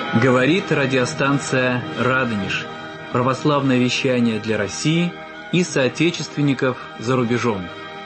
Говорит радиостанция «Радонеж». Православное вещание для России и соотечественников за рубежом.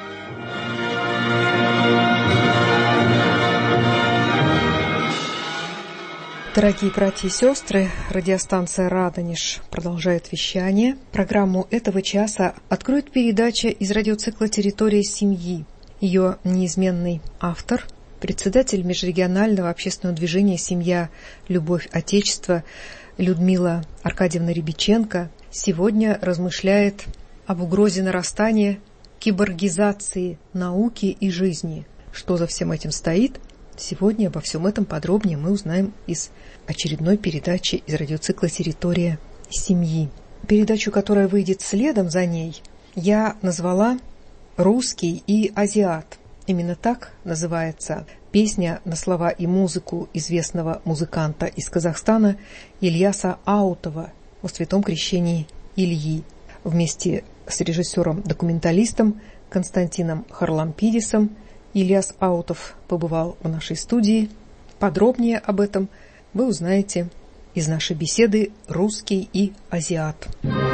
Дорогие братья и сестры, радиостанция «Радонеж» продолжает вещание. Программу этого часа откроет передача из радиоцикла «Территория семьи». Ее неизменный автор, председатель межрегионального общественного движения «Семья. Любовь. Отечество» Людмила Аркадьевна Рябиченко сегодня размышляет об угрозе нарастания киборгизации науки и жизни. Что за всем этим стоит? Сегодня обо всем этом подробнее мы узнаем из очередной передачи из радиоцикла «Территория семьи». Передачу, которая выйдет следом за ней, я назвала «Русский и азиат». Именно так называется песня на слова и музыку известного музыканта из Казахстана Ильяса Аутова о святом крещении Ильи. Вместе с режиссером-документалистом Константином Харлампидисом Ильяс Аутов побывал в нашей студии. Подробнее об этом вы узнаете из нашей беседы «Русский и азиат».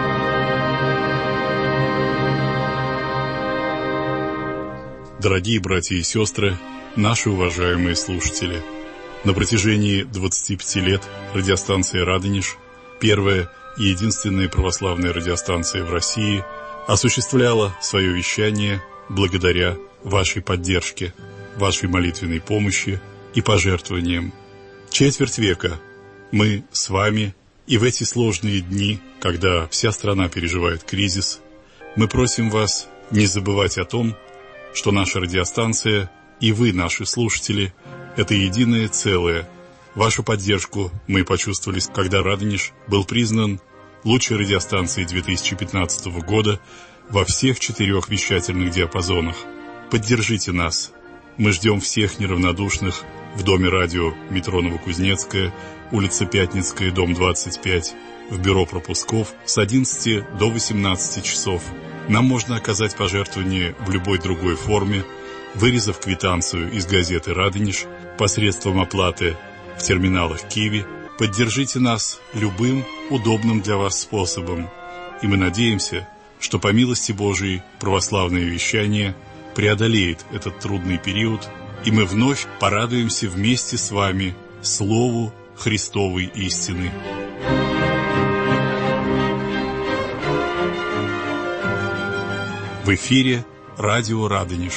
Дорогие братья и сестры, наши уважаемые слушатели, на протяжении 25 лет радиостанция «Радонеж», первая и единственная православная радиостанция в России, осуществляла свое вещание благодаря вашей поддержке, вашей молитвенной помощи и пожертвованиям. Четверть века мы с вами, и в эти сложные дни, когда вся страна переживает кризис, мы просим вас не забывать о том, что наша радиостанция и вы, наши слушатели, это единое целое. Вашу поддержку мы почувствовали, когда «Радонеж» был признан лучшей радиостанцией 2015 года во всех 4 вещательных диапазонах. Поддержите нас. Мы ждем всех неравнодушных в Доме радио метро Новокузнецкая, улица Пятницкая, дом 25, в бюро пропусков с 11 до 18 часов. Нам можно оказать пожертвование в любой другой форме, вырезав квитанцию из газеты «Радонеж» посредством оплаты в терминалах Киви. Поддержите нас любым удобным для вас способом. И мы надеемся, что по милости Божией православное вещание преодолеет этот трудный период, и мы вновь порадуемся вместе с вами Слову Христовой истины. В эфире радио «Радонеж».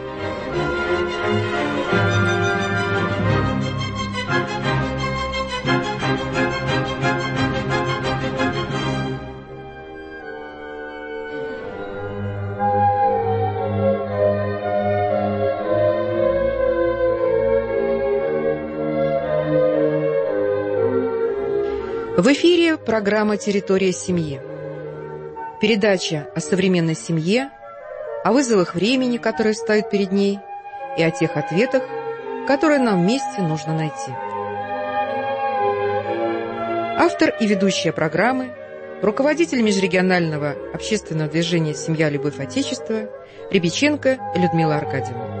В эфире программа «Территория семьи». Передача о современной семье, о вызовах времени, которые встают перед ней, и о тех ответах, которые нам вместе нужно найти. Автор и ведущая программы, руководитель межрегионального общественного движения «Семья. Любовь. Отечество» Рябиченко Людмила Аркадьевна.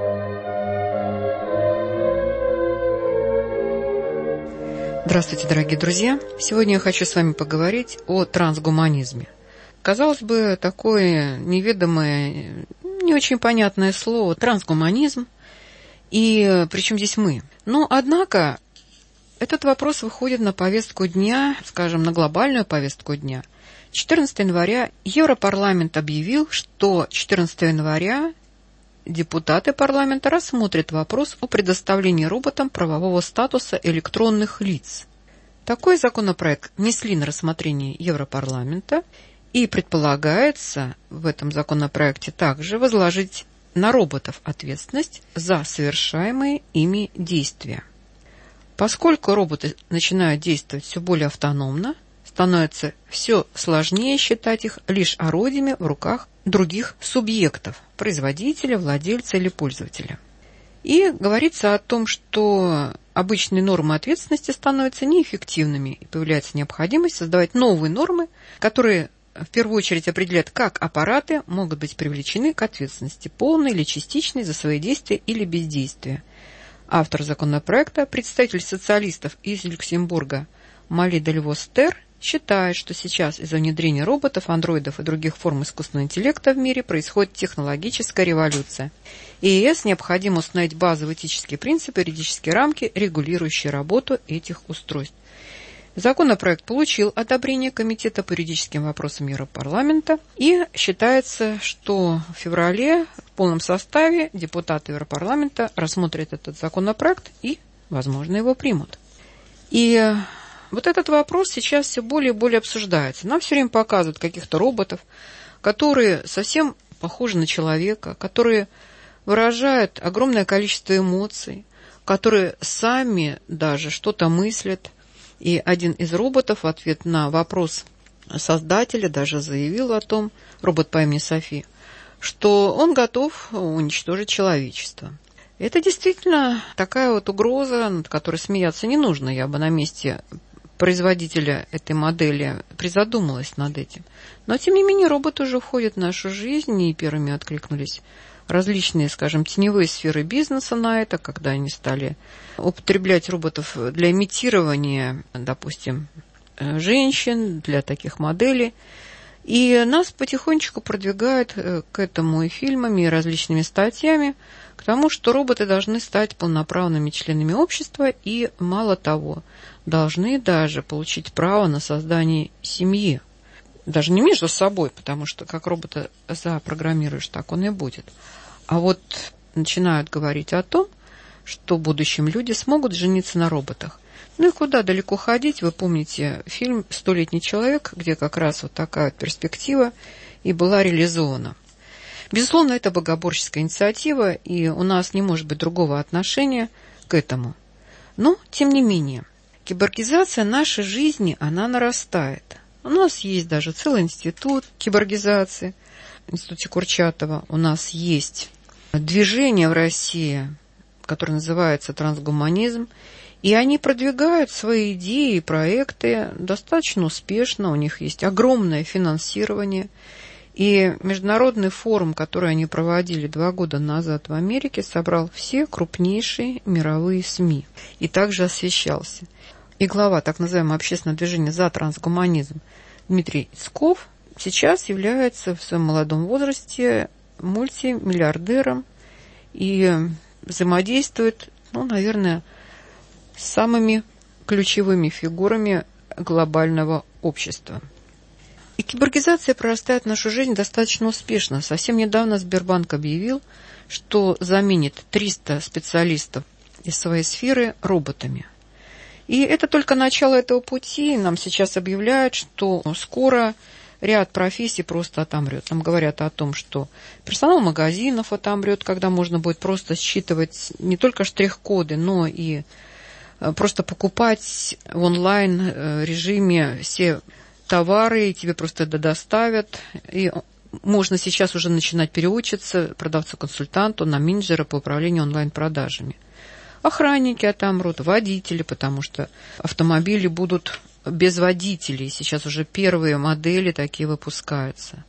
Здравствуйте, дорогие друзья! Сегодня я хочу с вами поговорить о трансгуманизме. Казалось бы, такое неведомое, не очень понятное слово трансгуманизм, и причем здесь мы. Но, однако, этот вопрос выходит на повестку дня, скажем, на глобальную повестку дня. 14 января Европарламент объявил, что 14 января депутаты парламента рассмотрят вопрос о предоставлении роботам правового статуса электронных лиц. Такой законопроект внесли на рассмотрение Европарламента, и предполагается в этом законопроекте также возложить на роботов ответственность за совершаемые ими действия. Поскольку роботы начинают действовать все более автономно, становится все сложнее считать их лишь орудиями в руках других субъектов – производителя, владельца или пользователя. И говорится о том, что обычные нормы ответственности становятся неэффективными, и появляется необходимость создавать новые нормы, которые в первую очередь определяют, как аппараты могут быть привлечены к ответственности, полной или частичной, за свои действия или бездействия. Автор законопроекта, представитель социалистов из Люксембурга Мали Дельвостер, считает, что сейчас из-за внедрения роботов, андроидов и других форм искусственного интеллекта в мире происходит технологическая революция. И ЕС необходимо установить базовые этические принципы, юридические рамки, регулирующие работу этих устройств. Законопроект получил одобрение Комитета по юридическим вопросам Европарламента, и считается, что в феврале в полном составе депутаты Европарламента рассмотрят этот законопроект и, возможно, его примут. И вот этот вопрос сейчас все более и более обсуждается. Нам все время показывают каких-то роботов, которые совсем похожи на человека, которые выражают огромное количество эмоций, которые сами даже что-то мыслят. И один из роботов в ответ на вопрос создателя даже заявил о том, робот по имени Софи, что он готов уничтожить человечество. Это действительно такая вот угроза, над которой смеяться не нужно. Я бы на месте производителя этой модели призадумалась над этим. Но, тем не менее, роботы уже входят в нашу жизнь, и первыми откликнулись различные, скажем, теневые сферы бизнеса на это, когда они стали употреблять роботов для имитирования, допустим, женщин, для таких моделей. И нас потихонечку продвигают к этому и фильмами, и различными статьями, к тому, что роботы должны стать полноправными членами общества и, мало того, должны даже получить право на создание семьи. Даже не между собой, потому что как робота запрограммируешь, так он и будет. А вот начинают говорить о том, что в будущем люди смогут жениться на роботах. Ну и куда далеко ходить? Вы помните фильм «100-летний человек», где как раз вот такая вот перспектива и была реализована. Безусловно, это богоборческая инициатива, и у нас не может быть другого отношения к этому. Но, тем не менее, киборгизация нашей жизни, она нарастает. У нас есть даже целый институт киборгизации, в институте Курчатова. У нас есть движение в России, которое называется трансгуманизм, и они продвигают свои идеи и проекты достаточно успешно. У них есть огромное финансирование. И международный форум, который они проводили 2 года назад в Америке, собрал все крупнейшие мировые СМИ и также освещался. И глава так называемого общественного движения «За трансгуманизм» Дмитрий Исков сейчас является в своем молодом возрасте мультимиллиардером и взаимодействует, наверное, с самыми ключевыми фигурами глобального общества. И киборгизация прорастает в нашу жизнь достаточно успешно. Совсем недавно Сбербанк объявил, что заменит 300 специалистов из своей сферы роботами. И это только начало этого пути. Нам сейчас объявляют, что скоро ряд профессий просто отомрет. Нам говорят о том, что персонал магазинов отомрет, когда можно будет просто считывать не только штрих-коды, но и просто покупать в онлайн-режиме все товары, и тебе просто это доставят. И можно сейчас уже начинать переучиться продавцу-консультанту на менеджера по управлению онлайн-продажами. Охранники отомрут, водители, потому что автомобили будут без водителей. Сейчас уже первые модели такие выпускаются.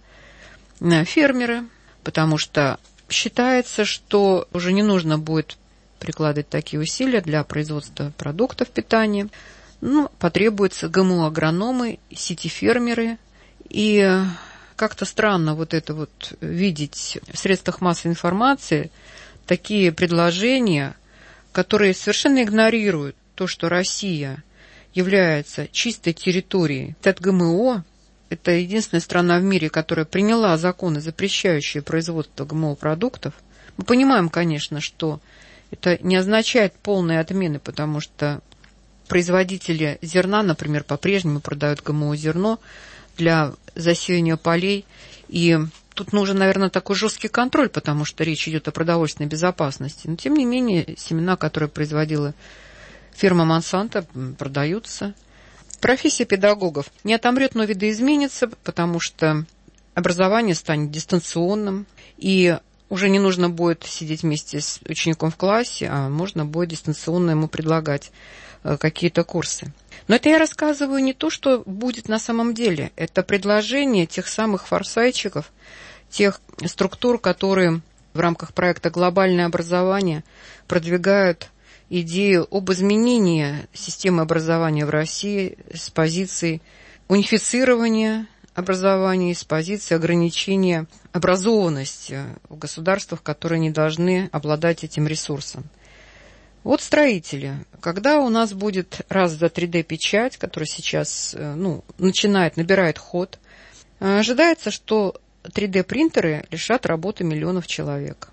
Фермеры, потому что считается, что уже не нужно будет прикладывать такие усилия для производства продуктов питания. Потребуются ГМО-агрономы, сетифермеры. И как-то странно вот это вот видеть в средствах массовой информации такие предложения, которые совершенно игнорируют то, что Россия является чистой территорией от ГМО. Это единственная страна в мире, которая приняла законы, запрещающие производство ГМО-продуктов. Мы понимаем, конечно, что это не означает полной отмены, потому что производители зерна, например, по-прежнему продают ГМО-зерно для засеяния полей. И тут нужен, наверное, такой жесткий контроль, потому что речь идет о продовольственной безопасности. Но, тем не менее, семена, которые производила фирма Монсанто, продаются. Профессия педагогов не отомрет, но видоизменится, потому что образование станет дистанционным, и уже не нужно будет сидеть вместе с учеником в классе, а можно будет дистанционно ему предлагать какие-то курсы. Но это я рассказываю не то, что будет на самом деле. Это предложение тех самых форсайтчиков, тех структур, которые в рамках проекта «Глобальное образование» продвигают идею об изменении системы образования в России с позиции унифицирования образования, с позиции ограничения образованности в государствах, которые не должны обладать этим ресурсом. Вот строители. Когда у нас будет раз за 3D-печать, которая сейчас набирает ход, ожидается, что 3D-принтеры лишат работы миллионов человек.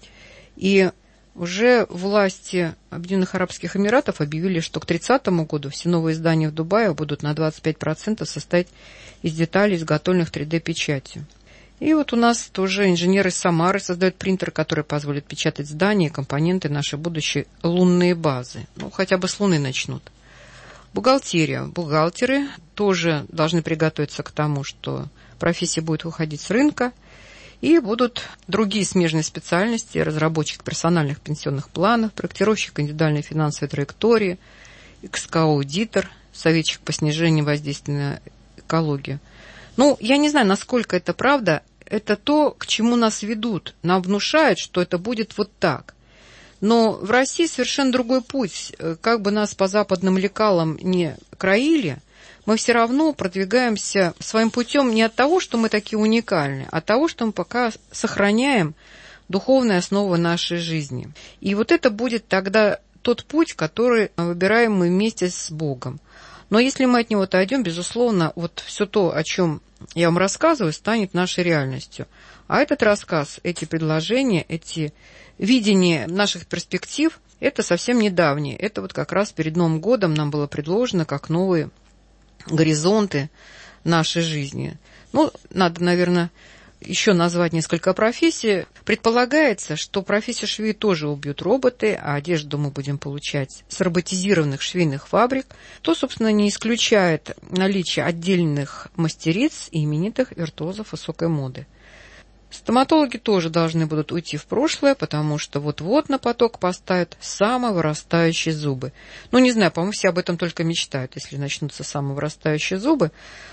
И уже власти Объединенных Арабских Эмиратов объявили, что к 30 году все новые здания в Дубае будут на 25% состоять из деталей, изготовленных 3D-печатью. И вот у нас тоже инженеры из Самары создают принтер, который позволит печатать здания и компоненты нашей будущей лунные базы. Хотя бы с Луны начнут. Бухгалтерия. Бухгалтеры тоже должны приготовиться к тому, что профессия будет выходить с рынка, и будут другие смежные специальности: разработчик персональных пенсионных планов, проектировщик индивидуальной финансовой траектории, ЭКСКО-аудитор, советчик по снижению воздействия на экологию. Я не знаю, насколько это правда. Это то, к чему нас ведут. Нам внушают, что это будет вот так. Но в России совершенно другой путь. Как бы нас по западным лекалам не краили, мы все равно продвигаемся своим путем не от того, что мы такие уникальны, а от того, что мы пока сохраняем духовные основы нашей жизни. И вот это будет тогда тот путь, который выбираем мы вместе с Богом. Но если мы от него отойдем, безусловно, вот все то, о чем я вам рассказываю, станет нашей реальностью. А этот рассказ, эти предложения, эти видения наших перспектив, это совсем недавние. Это вот как раз перед Новым годом нам было предложено как новые горизонты нашей жизни. Надо, наверное, еще назвать несколько профессий. Предполагается, что профессию швеи тоже убьют роботы, а одежду мы будем получать с роботизированных швейных фабрик, то, собственно, не исключает наличие отдельных мастериц и именитых виртуозов высокой моды. Стоматологи тоже должны будут уйти в прошлое, потому что вот-вот на поток поставят самовырастающие зубы. Не знаю, по-моему, все об этом только мечтают, если начнутся самовырастающие зубы.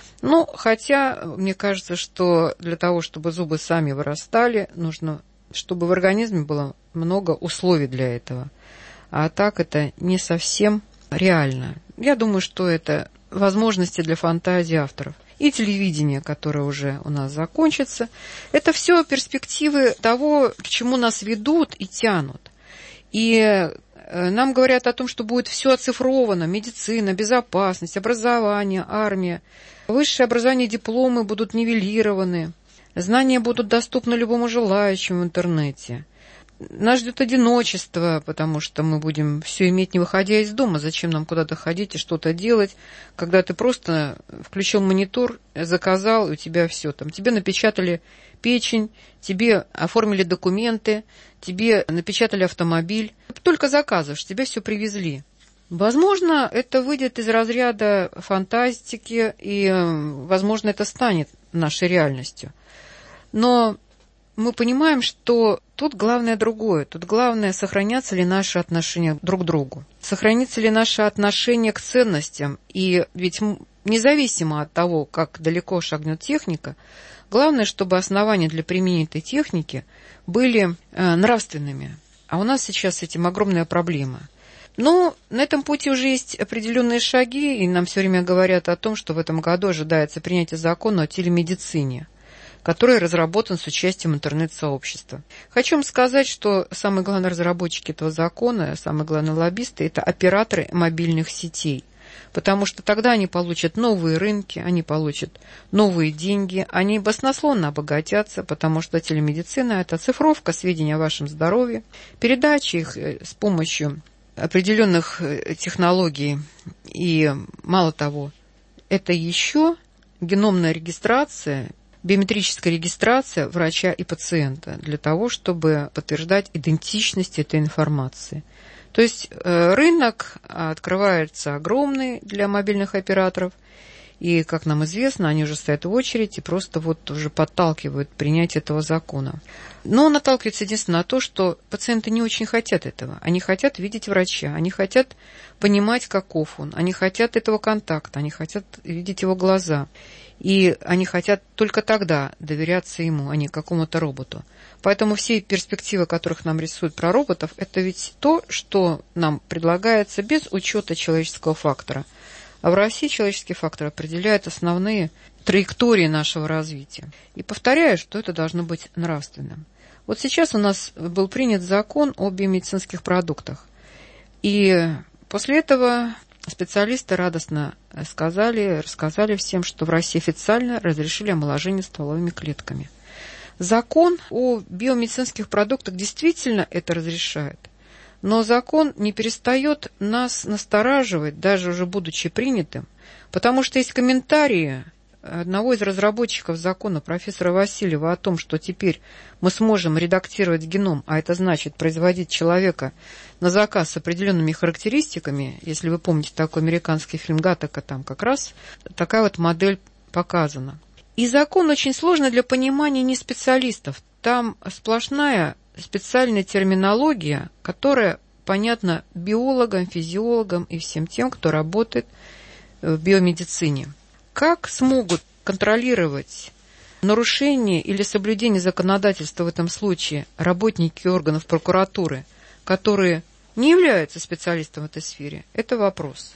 Хотя, мне кажется, что для того, чтобы зубы сами вырастали, нужно, чтобы в организме было много условий для этого. А так это не совсем реально. Я думаю, что это возможности для фантазии авторов. И телевидение, которое уже у нас закончится. Это все перспективы того, к чему нас ведут и тянут. И нам говорят о том, что будет все оцифровано: медицина, безопасность, образование, армия. Высшее образование, дипломы будут нивелированы. Знания будут доступны любому желающему в интернете. Нас ждет одиночество, потому что мы будем все иметь, не выходя из дома. Зачем нам куда-то ходить и что-то делать, когда ты просто включил монитор, заказал, и у тебя все там. Тебе напечатали печень, тебе оформили документы, тебе напечатали автомобиль. Только заказываешь, тебе все привезли. Возможно, это выйдет из разряда фантастики, и, возможно, это станет нашей реальностью. Но мы понимаем, что тут главное другое. Тут главное, сохранятся ли наши отношения друг к другу. Сохранится ли наше отношение к ценностям. И ведь независимо от того, как далеко шагнет техника, главное, чтобы основания для применения этой техники были нравственными. А у нас сейчас с этим огромная проблема. Но на этом пути уже есть определенные шаги, и нам все время говорят о том, что в этом году ожидается принятие закона о телемедицине, который разработан с участием интернет-сообщества. Хочу вам сказать, что самые главные разработчики этого закона, самые главные лоббисты – это операторы мобильных сетей, потому что тогда они получат новые рынки, они получат новые деньги, они баснословно обогатятся, потому что телемедицина – это цифровка сведений о вашем здоровье, передача их с помощью определенных технологий, и мало того, это еще геномная регистрация, биометрическая регистрация врача и пациента для того, чтобы подтверждать идентичность этой информации. То есть рынок открывается огромный для мобильных операторов, и, как нам известно, они уже стоят в очередь и просто уже подталкивают принятие этого закона. Но он наталкивается единственное на то, что пациенты не очень хотят этого. Они хотят видеть врача, они хотят понимать, каков он, они хотят этого контакта, они хотят видеть его глаза. И они хотят только тогда доверяться ему, а не какому-то роботу. Поэтому все перспективы, которых нам рисуют про роботов, это ведь то, что нам предлагается без учета человеческого фактора. А в России человеческий фактор определяет основные траектории нашего развития. И повторяю, что это должно быть нравственным. Вот сейчас у нас был принят закон о биомедицинских продуктах. И после этого специалисты радостно рассказали всем, что в России официально разрешили омоложение стволовыми клетками. Закон о биомедицинских продуктах действительно это разрешает. Но закон не перестает нас настораживать, даже уже будучи принятым, потому что есть комментарии одного из разработчиков закона, профессора Васильева, о том, что теперь мы сможем редактировать геном, а это значит производить человека на заказ с определенными характеристиками. Если вы помните такой американский фильм «Гаттака», там как раз такая вот модель показана. И закон очень сложный для понимания не специалистов. Там сплошная специальная терминология, которая понятна биологам, физиологам и всем тем, кто работает в биомедицине. Как смогут контролировать нарушение или соблюдение законодательства в этом случае работники органов прокуратуры, которые не являются специалистом в этой сфере? Это вопрос.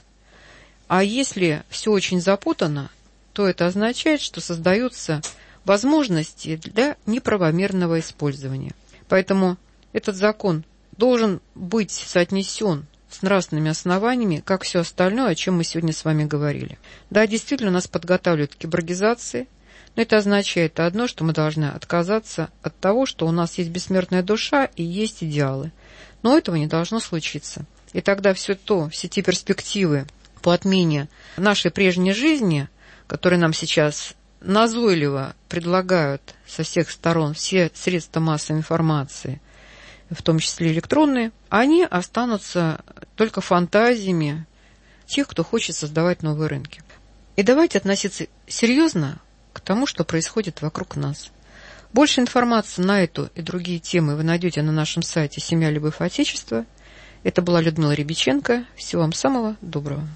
А если все очень запутано, то это означает, что создаются возможности для неправомерного использования. Поэтому этот закон должен быть соотнесен с нравственными основаниями, как все остальное, о чем мы сегодня с вами говорили. Да, действительно, нас подготавливают к киборгизации, но это означает одно, что мы должны отказаться от того, что у нас есть бессмертная душа и есть идеалы. Но этого не должно случиться. И тогда все те перспективы по отмене нашей прежней жизни, которые нам сейчас назойливо предлагают со всех сторон все средства массовой информации, в том числе электронные, они останутся только фантазиями тех, кто хочет создавать новые рынки. И давайте относиться серьезно к тому, что происходит вокруг нас. Больше информации на эту и другие темы вы найдете на нашем сайте «Семья, любовь, отечество». Это была Людмила Рябиченко. Всего вам самого доброго.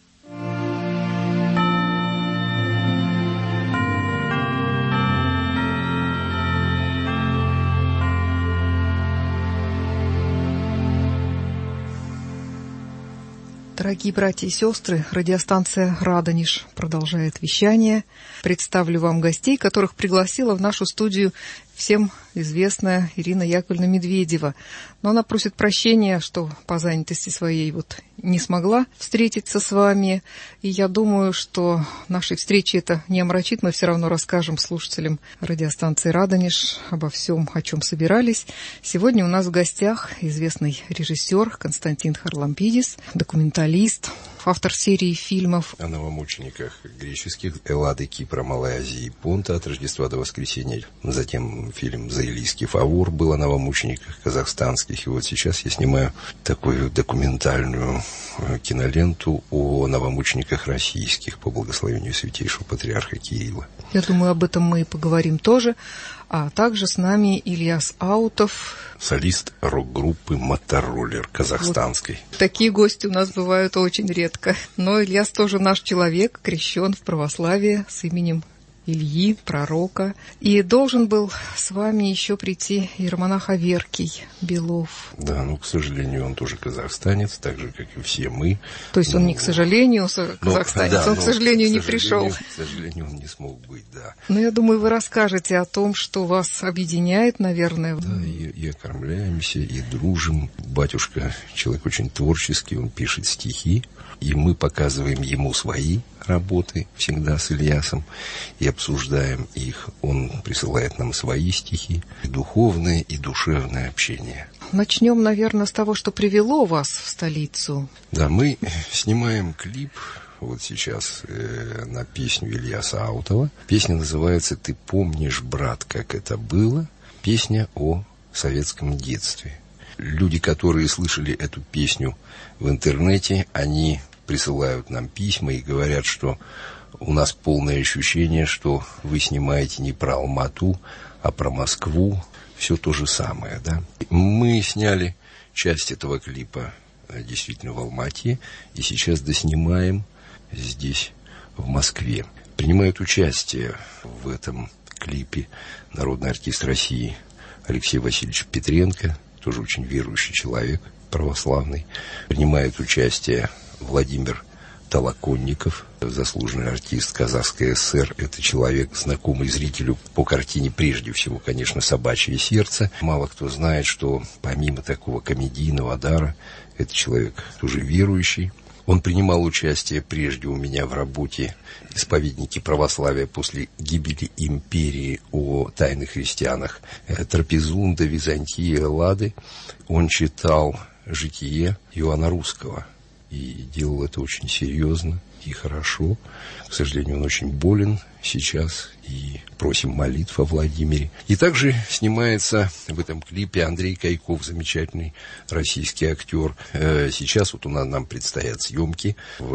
Дорогие братья и сестры, радиостанция «Радонеж» продолжает вещание. Представлю вам гостей, которых пригласила в нашу студию всем известная Ирина Яковлевна Медведева. Но она просит прощения, что по занятости своей не смогла встретиться с вами. И я думаю, что нашей встречи это не омрачит. Мы все равно расскажем слушателям радиостанции «Радонеж» обо всем, о чем собирались. Сегодня у нас в гостях известный режиссер Константин Харлампидис, документалист, автор серии фильмов о новомучениках греческих, Эллады, Кипра, Малой Азии, Понта от Рождества до Воскресения. Затем фильм «Заилийский фавор» был о новомучениках казахстанских. И вот сейчас я снимаю такую документальную киноленту о новомучениках российских по благословению святейшего патриарха Кирилла. Я думаю, об этом мы и поговорим тоже. А также с нами Ильяс Аутов, солист рок-группы «Мотороллер» казахстанской. Такие гости у нас бывают очень редко. Но Ильяс тоже наш человек, крещен в православие с именем Ильи, пророка. И должен был с вами еще прийти иеромонах Аверкий Белов. Да, к сожалению, он тоже казахстанец, так же, как и все мы. То есть он не к сожалению казахстанец, он, к сожалению, не пришел. К сожалению, он не смог быть, да. Но я думаю, вы расскажете о том, что вас объединяет, наверное. Да, и окормляемся, и дружим. Батюшка человек очень творческий, он пишет стихи. И мы показываем ему свои работы всегда с Ильясом и обсуждаем их. Он присылает нам свои стихи. И духовное, и душевное общение. Начнем, наверное, с того, что привело вас в столицу. Да, мы снимаем клип вот сейчас на песню Ильяса Аутова. Песня называется «Ты помнишь, брат, как это было?» Песня о советском детстве. Люди, которые слышали эту песню в интернете, они присылают нам письма и говорят, что у нас полное ощущение, что вы снимаете не про Алмату, а про Москву. Все то же самое, да. Мы сняли часть этого клипа действительно в Алмате, и сейчас доснимаем здесь, в Москве. Принимают участие в этом клипе народный артист России Алексей Васильевич Петренко, тоже очень верующий человек, православный. Принимает участие Владимир Толоконников, заслуженный артист Казахской ССР. Это человек, знакомый зрителю по картине, прежде всего, конечно, «Собачье сердце». Мало кто знает, что помимо такого комедийного дара, это человек тоже верующий. Он принимал участие прежде у меня в работе «Исповедники православия после гибели империи» о тайных христианах. Трапезунда, Византия, Эллады. Он читал «Житие» Иоанна Русского. И делал это очень серьезно и хорошо. К сожалению, он очень болен сейчас, и просим молитв о Владимире. И также снимается в этом клипе Андрей Кайков, замечательный российский актер. Сейчас вот у нас нам предстоят съемки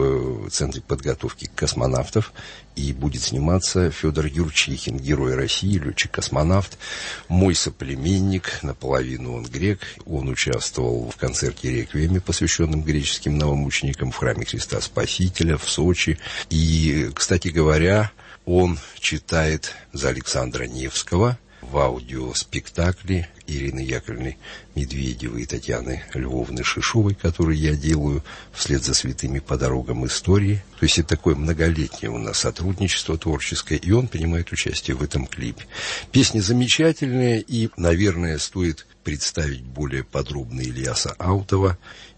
в Центре подготовки космонавтов, и будет сниматься Федор Юрчихин, герой России, летчик-космонавт, мой соплеменник, наполовину он грек. Он участвовал в концерте «Реквиеме», посвященном греческим новомученикам в храме Христа Спасителя в Сочи. И, кстати говоря, он читает за Александра Невского в аудиоспектакле Ирины Яковлевны Медведевой и Татьяны Львовны Шишовой, который я делаю вслед за святыми по дорогам истории. То есть это такое многолетнее у нас сотрудничество творческое, и он принимает участие в этом клипе. Песни замечательные, и, наверное, стоит представить более подробно Ильяса Аутова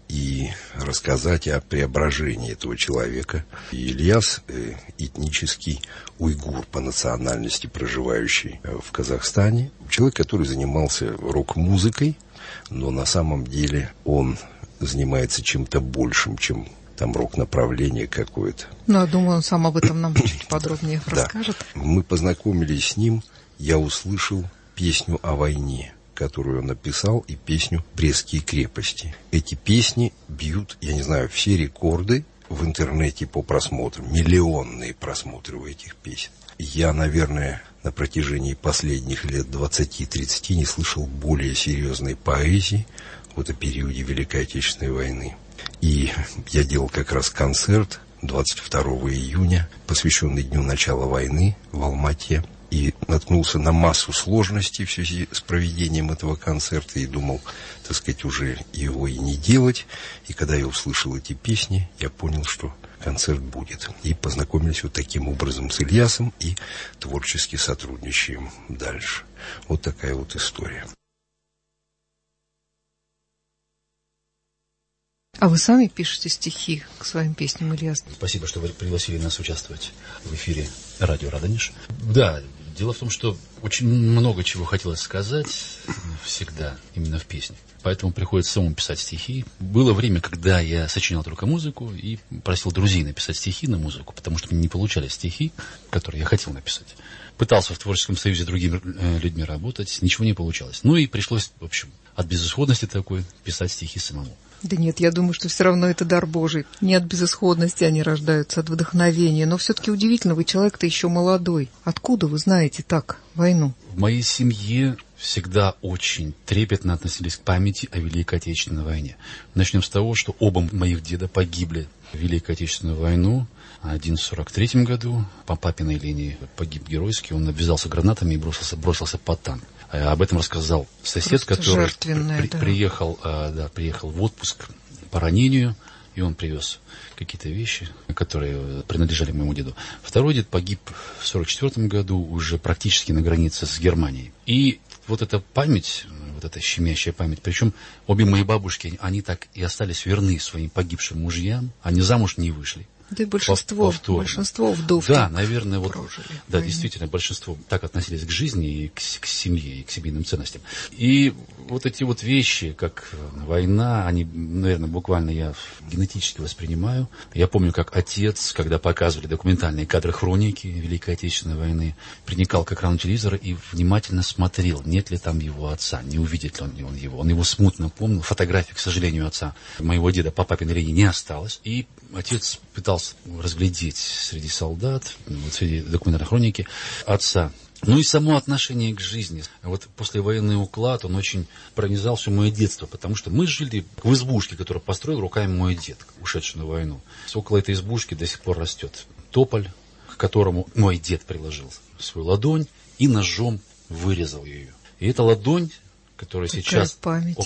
и рассказать о преображении этого человека. И Ильяс этнический уйгур по национальности, проживающий в Казахстане. Человек, который занимался рок-музыкой, но на самом деле он занимается чем-то большим, чем там рок-направление какое-то. Ну, я думаю, он сам об этом нам чуть подробнее расскажет. Мы познакомились с ним, я услышал песню о войне, которую он написал, и песню «Брестские крепости». Эти песни бьют, я не знаю, все рекорды в интернете по просмотрам. Миллионные просмотры у этих песен. Я, наверное, на протяжении последних лет 20-30 не слышал более серьезной поэзии вот о периоде Великой Отечественной войны. И я делал как раз концерт 22 июня, посвященный Дню начала войны в Алмате. И наткнулся на массу сложностей в связи с проведением этого концерта. И думал, так сказать, уже его и не делать. И когда я услышал эти песни, я понял, что концерт будет. И познакомились вот таким образом с Ильясом и творчески сотрудничаем дальше. Вот такая вот история. А вы сами пишете стихи к своим песням, Ильяс? Спасибо, что вы пригласили нас участвовать в эфире радио «Радонеж». Да, дело в том, что очень много чего хотелось сказать всегда именно в песне. Поэтому приходится самому писать стихи. Было время, когда я сочинял только музыку и просил друзей написать стихи на музыку, потому что мне не получались стихи, которые я хотел написать. Пытался в творческом союзе с другими людьми работать, ничего не получалось. Ну и пришлось, в общем, от безысходности такой писать стихи самому. Да нет, я думаю, что все равно это дар Божий. Не от безысходности они рождаются, от вдохновения. Но все-таки удивительно, вы человек-то еще молодой. Откуда вы знаете так войну? В моей семье всегда очень трепетно относились к памяти о Великой Отечественной войне. Начнем с того, что оба моих деда погибли в Великой Отечественную войну. Один в 1943 году по папиной линии погиб геройски. Он обвязался гранатами и бросился под танк. Об этом рассказал сосед, просто который приехал в отпуск по ранению, и он привез какие-то вещи, которые принадлежали моему деду. Второй дед погиб в 1944 году, уже практически на границе с Германией. И вот эта память, вот эта щемящая память, причем обе мои бабушки, они так и остались верны своим погибшим мужьям, они замуж не вышли. Да и большинство вдов. Да, наверное, вот, да, действительно, большинство так относились к жизни и к семье, и к семейным ценностям. И вот эти вот вещи, как война, они, наверное, буквально я генетически воспринимаю. Я помню, как отец, когда показывали документальные кадры хроники Великой Отечественной войны, приникал к экрану телевизора и внимательно смотрел, нет ли там его отца, не увидит ли он его. Он его смутно помнил. Фотографии, к сожалению, отца моего деда по папиной линии не осталось. И отец пытался разглядеть среди солдат, вот среди документальной хроники отца. Ну и само отношение к жизни. Вот послевоенный уклад, он очень пронизал все мое детство, потому что мы жили в избушке, которую построил руками мой дед, ушедший на войну. Около этой избушки до сих пор растет тополь, к которому мой дед приложил свою ладонь и ножом вырезал ее. И эта ладонь которая сейчас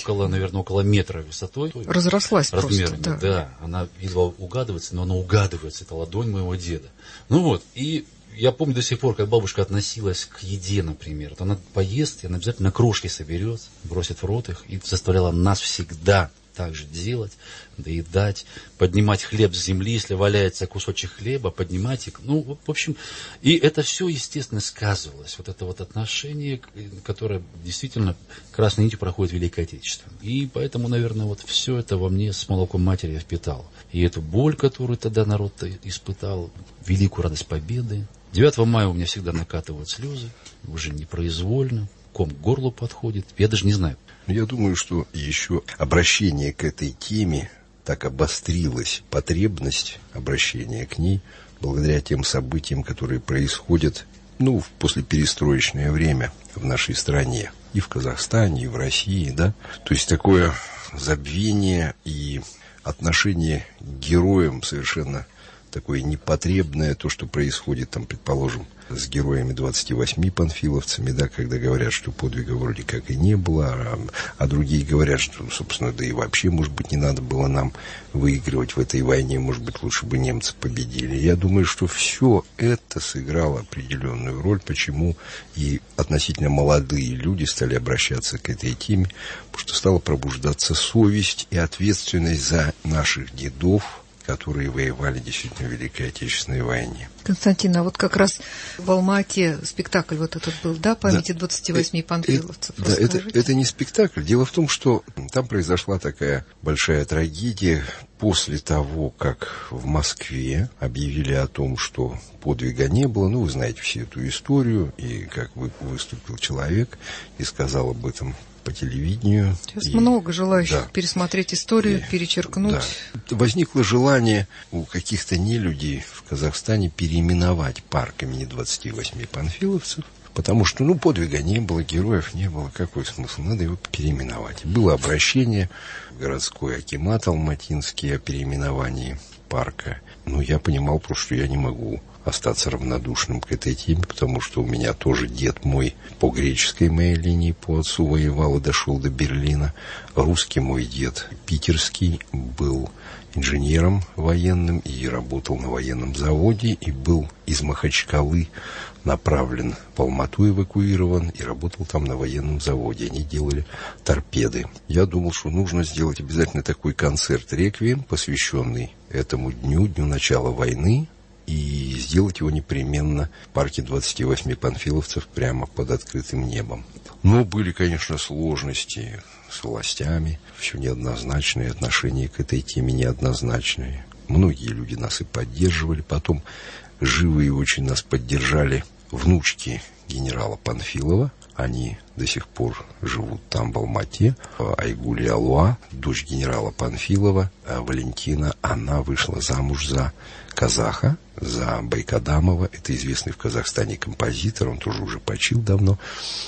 около метра высотой. Разрослась размерами, просто, да. Она едва угадывается, но она угадывается. Это ладонь моего деда. Ну вот, и я помню до сих пор, как бабушка относилась к еде, например. Вот она поест, и она обязательно крошки соберет, бросит в рот их, и заставляла нас всегда так же делать, доедать, поднимать хлеб с земли, если валяется кусочек хлеба, поднимать их. Ну, в общем, и это все, естественно, сказывалось. Вот это вот отношение, которое действительно красной нитью проходит Великое Отечество. И поэтому, наверное, вот все это во мне с молоком матери я впитал. И эту боль, которую тогда народ испытал, великую радость победы. 9 мая у меня всегда накатывают слезы, уже непроизвольно, ком к горлу подходит, я даже не знаю. Я думаю, что еще обращение к этой теме так обострилась, потребность обращения к ней, благодаря тем событиям, которые происходят, в послеперестроечное время в нашей стране, и в Казахстане, и в России, да. То есть такое забвение и отношение к героям совершенно такое непотребное, то, что происходит там, предположим, с героями 28 панфиловцами, да, когда говорят, что подвига вроде как и не было, а другие говорят, что, собственно, да и вообще, может быть, не надо было нам выигрывать в этой войне, может быть, лучше бы немцы победили. Я думаю, что все это сыграло определенную роль, почему и относительно молодые люди стали обращаться к этой теме, потому что стала пробуждаться совесть и ответственность за наших дедов, которые воевали действительно в Великой Отечественной войне. Константин, а вот как раз в Алма-Ате спектакль вот этот был, да, памяти 28 панфиловцев? Да, это не спектакль. Дело в том, что там произошла такая большая трагедия после того, как в Москве объявили о том, что подвига не было. Вы знаете всю эту историю, и как выступил человек и сказал об этом по телевидению. Сейчас много желающих пересмотреть историю, перечеркнуть. Да. Возникло желание у каких-то нелюдей в Казахстане переименовать парк имени 28 панфиловцев, потому что, подвига не было, героев не было. Какой смысл? Надо его переименовать. Было обращение в городской акимат алматинский о переименовании парка. Я понимал просто, что я не могу остаться равнодушным к этой теме, потому что у меня тоже дед мой по греческой моей линии по отцу воевал и дошел до Берлина. Русский мой дед питерский был инженером военным и работал на военном заводе, и был из Махачкалы направлен в Алмату, эвакуирован, и работал там на военном заводе. Они делали торпеды. Я думал, что нужно сделать обязательно такой концерт-реквием, посвященный этому дню начала войны, и сделать его непременно в парке 28 панфиловцев прямо под открытым небом. Но были, конечно, сложности с властями, все неоднозначные, отношения к этой теме неоднозначные. Многие люди нас и поддерживали, потом живые очень нас поддержали внучки генерала Панфилова. Они до сих пор живут там, в Алмате. Айгуль Алуа, дочь генерала Панфилова, Валентина, она вышла замуж за казаха, за Байкадамова. Это известный в Казахстане композитор, он тоже уже почил давно.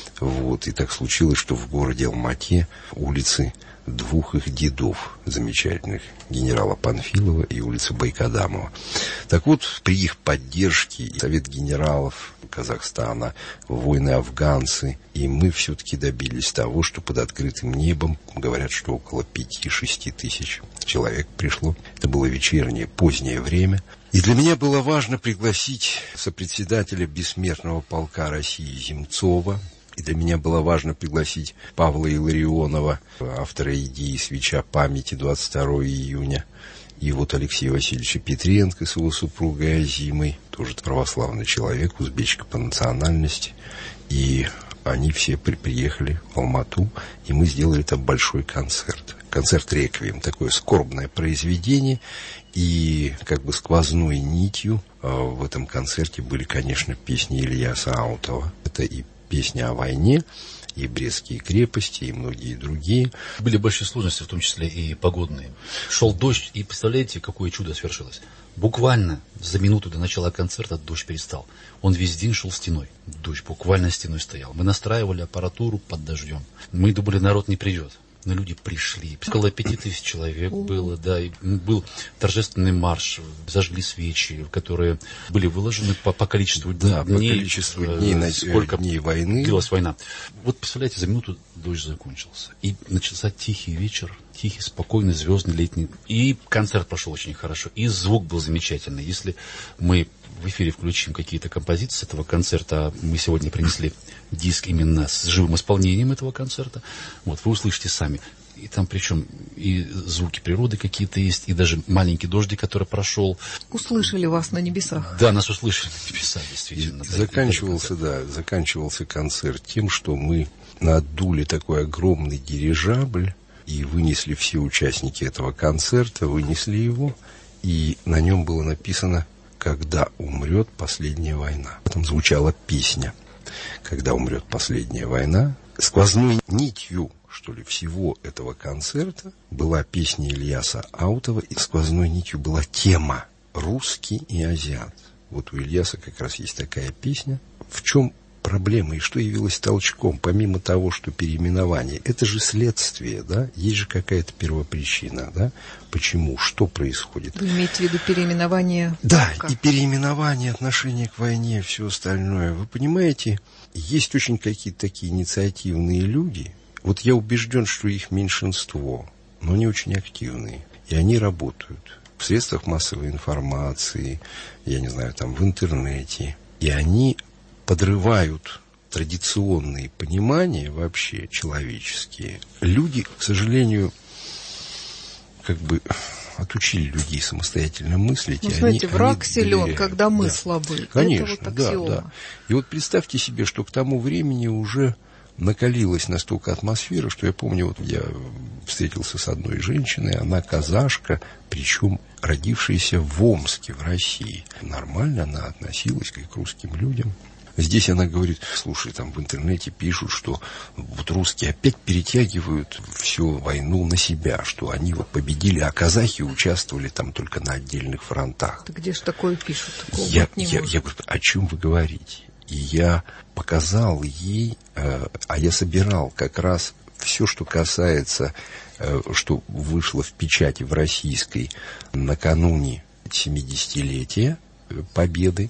И так случилось, что в городе Алмате улицы двух их дедов замечательных, генерала Панфилова и улицы Байкадамова. Так вот, при их поддержке Совет генералов Казахстана, воины-афганцы, и мы все-таки добились того, что под открытым небом, говорят, что около 5-6 тысяч человек пришло. Это было вечернее, позднее время. И для меня было важно пригласить сопредседателя бессмертного полка России Земцова. И для меня было важно пригласить Павла Илларионова, автора идеи «Свеча памяти» 22 июня. И Алексея Васильевича Петренко с его супругой Азимой, тоже православный человек, узбечка по национальности. И они все приехали в Алмату, и мы сделали там большой концерт. Концерт-реквием, такое скорбное произведение. И сквозной нитью в этом концерте были, конечно, песни Ильяса Аутова. Это и песня о войне, и Брестские крепости, и многие другие. Были большие сложности, в том числе и погодные. Шел дождь, и представляете, какое чудо свершилось. Буквально за минуту до начала концерта дождь перестал. Он весь день шел стеной. Дождь буквально стеной стоял. Мы настраивали аппаратуру под дождем. Мы думали, народ не придет. но люди пришли. Около 5000 человек было, да, и был торжественный марш, зажгли свечи, которые были выложены по количеству дней. Да, по количеству дней, сколько дней войны. Длилась война. Вот, представляете, за минуту дождь закончился. И начался тихий вечер, тихий, спокойный, звездный, летний. И концерт прошел очень хорошо. И звук был замечательный. Если мы в эфире включим какие-то композиции с этого концерта, мы сегодня принесли диск именно с живым исполнением этого концерта, вот, вы услышите сами. И там причем и звуки природы какие-то есть, и даже маленький дождик, который прошел. Услышали вас на небесах. Да, нас услышали на небесах, действительно. Заканчивался концерт тем, что мы надули такой огромный дирижабль и вынесли все участники этого концерта, вынесли его, и на нем было написано «Когда умрет последняя война». Там звучала песня «Когда умрет последняя война». Сквозной нитью, что ли, всего этого концерта была песня Ильяса Аутова, и сквозной нитью была тема «Русский и азиат». Вот у Ильяса как раз есть такая песня. В чем проблема и что явилось толчком, помимо того, что переименование? Это же следствие, да? Есть же какая-то первопричина, да? Почему? Что происходит? Вы имеете в виду переименование? Да, и переименование, отношение к войне, все остальное. Вы понимаете, есть очень какие-то такие инициативные люди. Вот я убежден, что их меньшинство, но они очень активные. И они работают в средствах массовой информации, я не знаю, там в интернете. И они подрывают традиционные понимания вообще человеческие. Люди, к сожалению, как бы отучили людей самостоятельно мыслить. Ну, знаете, враг силен, когда мы слабы. Конечно, это вот да. И вот представьте себе, что к тому времени уже накалилась настолько атмосфера, что я помню, вот я встретился с одной женщиной, она казашка, причем родившаяся в Омске, в России. Нормально она относилась к русским людям. Здесь она говорит, слушай, там в интернете пишут, что вот русские опять перетягивают всю войну на себя, что они вот победили, а казахи участвовали там только на отдельных фронтах. Да где же такое пишут? Я говорю, о чем вы говорите? И я показал ей, а я собирал как раз все, что касается, что вышло в печати в российской накануне 70-летия Победы,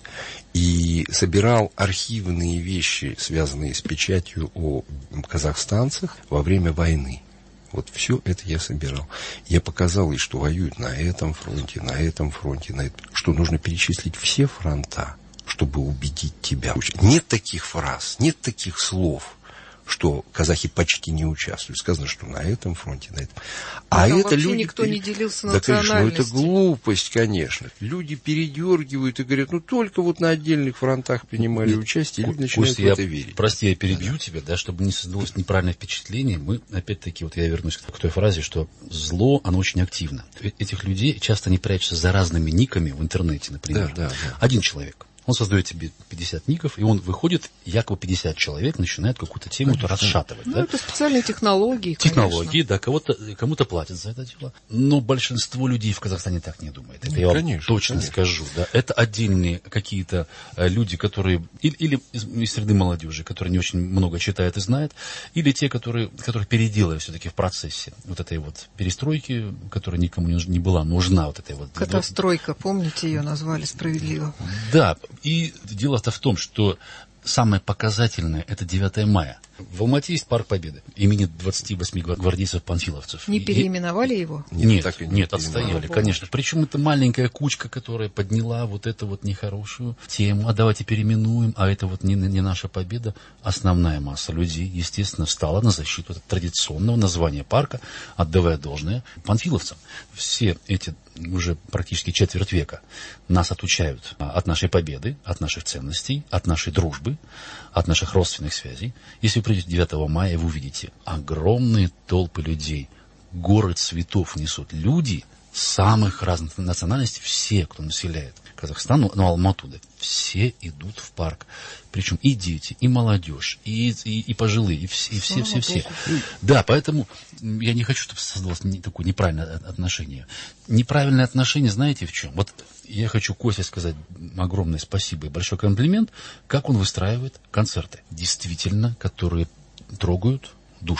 и собирал архивные вещи, связанные с печатью о казахстанцах во время войны. Вот все это я собирал. Я показал ей, что воюют на этом фронте, на этом фронте, на этом, что нужно перечислить все фронта, чтобы убедить тебя. Нет таких фраз, нет таких слов, что казахи почти не участвуют. Сказано, что на этом фронте, на этом. А там это люди... никто не делился да, конечно, национальностью. это глупость, конечно. Люди передергивают и говорят, ну, только вот на отдельных фронтах принимали участие, и люди начинают в это верить. Прости, я перебью тебя, да, чтобы не создалось неправильное впечатление. Мы, опять-таки, вот я вернусь к той фразе, что зло, оно очень активно. Этих людей часто не прячутся за разными никами в интернете, например. Да. Один человек. Он создает себе 50 ников, и он выходит, якобы 50 человек, начинает какую-то тему расшатывать. Ну, да? это специальные технологии, Технологии, да, кому-то платят за это дело. Но большинство людей в Казахстане так не думает. Это я вам точно скажу. Да. Это отдельные какие-то люди, которые... Или из среды молодежи, которые не очень много читают и знают, или те, которых переделали все-таки в процессе вот этой вот перестройки, которая никому не была нужна. Вот этой вот... Катастройка, помните, ее назвали справедливо. Да. И дело-то в том, что самое показательное – это 9 мая. В Алмате есть парк Победы имени 28 гвардейцев-панфиловцев. Не переименовали его? Нет, отстояли, конечно. Причем это маленькая кучка, которая подняла вот эту вот нехорошую тему. А давайте переименуем, а это вот не наша победа. Основная масса людей, естественно, встала на защиту традиционного названия парка, отдавая должное панфиловцам. Все эти уже практически четверть века нас отучают от нашей победы, от наших ценностей, от нашей дружбы, от наших родственных связей. Если вы придете 9 мая, вы увидите огромные толпы людей. Горы цветов несут люди самых разных национальностей, все, кто населяет Казахстан, ну, Алмату, да, все идут в парк. Причем и дети, и молодежь, и пожилые, и все. Да, поэтому я не хочу, чтобы создалось такое неправильное отношение. Неправильное отношение, знаете, в чем? Вот я хочу Косе сказать огромное спасибо и большой комплимент, как он выстраивает концерты, действительно, которые трогают душу.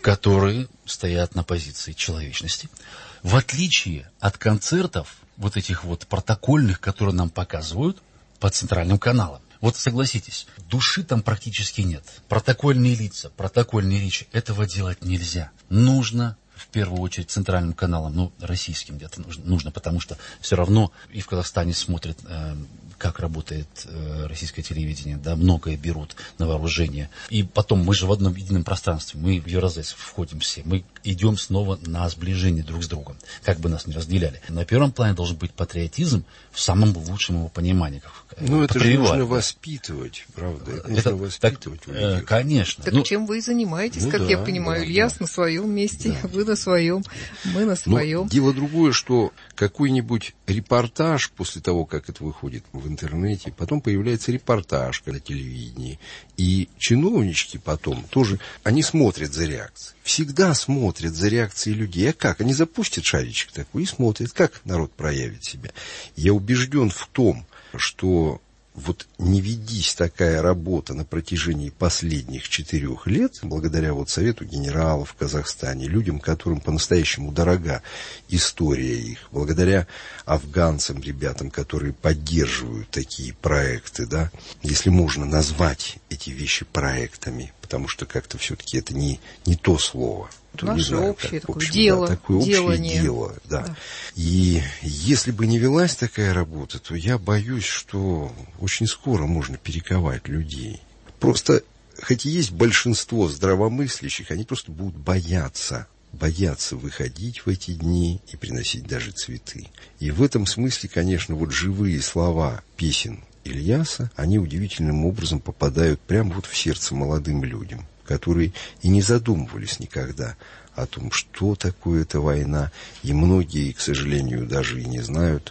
которые стоят на позиции человечности. В отличие от концертов, вот этих вот протокольных, которые нам показывают по центральным каналам. Вот согласитесь, души там практически нет. Протокольные лица, протокольные речи, этого делать нельзя. Нужно в первую очередь центральным каналам, российским где-то нужно, потому что все равно и в Казахстане смотрят, как работает российское телевидение, да, многое берут на вооружение. И потом мы же в одном едином пространстве, мы в Евразес входим все, мы идем снова на сближение друг с другом, как бы нас ни разделяли. На первом плане должен быть патриотизм в самом лучшем его понимании. Это же нужно воспитывать, правда? Это нужно воспитывать. Конечно. Так чем вы и занимаетесь, как я понимаю. Ильяс на своем месте, вы на своем, мы на своем. Дело другое, что какой-нибудь репортаж после того, как это выходит в интернете, потом появляется репортаж на телевидении. И чиновнички потом тоже, они смотрят за реакцией. Всегда смотрят за реакцией людей. А как? Они запустят шаричек такой и смотрят, как народ проявит себя. Я убежден в том, что вот не ведись такая работа на протяжении последних 4 лет, благодаря вот Совету генералов в Казахстане, людям, которым по-настоящему дорога история их, благодаря афганцам, ребятам, которые поддерживают такие проекты, да, если можно назвать эти вещи проектами, потому что как-то все-таки это не то слово. Наше общее такое дело, такое общее дело, да. И если бы не велась такая работа, то я боюсь, что очень скоро можно перековать людей. Просто, хоть и есть большинство здравомыслящих, они просто будут бояться выходить в эти дни и приносить даже цветы. И в этом смысле, конечно, вот живые слова песен Ильяса, они удивительным образом попадают прямо вот в сердце молодым людям, которые и не задумывались никогда о том, что такое эта война. И многие, к сожалению, даже и не знают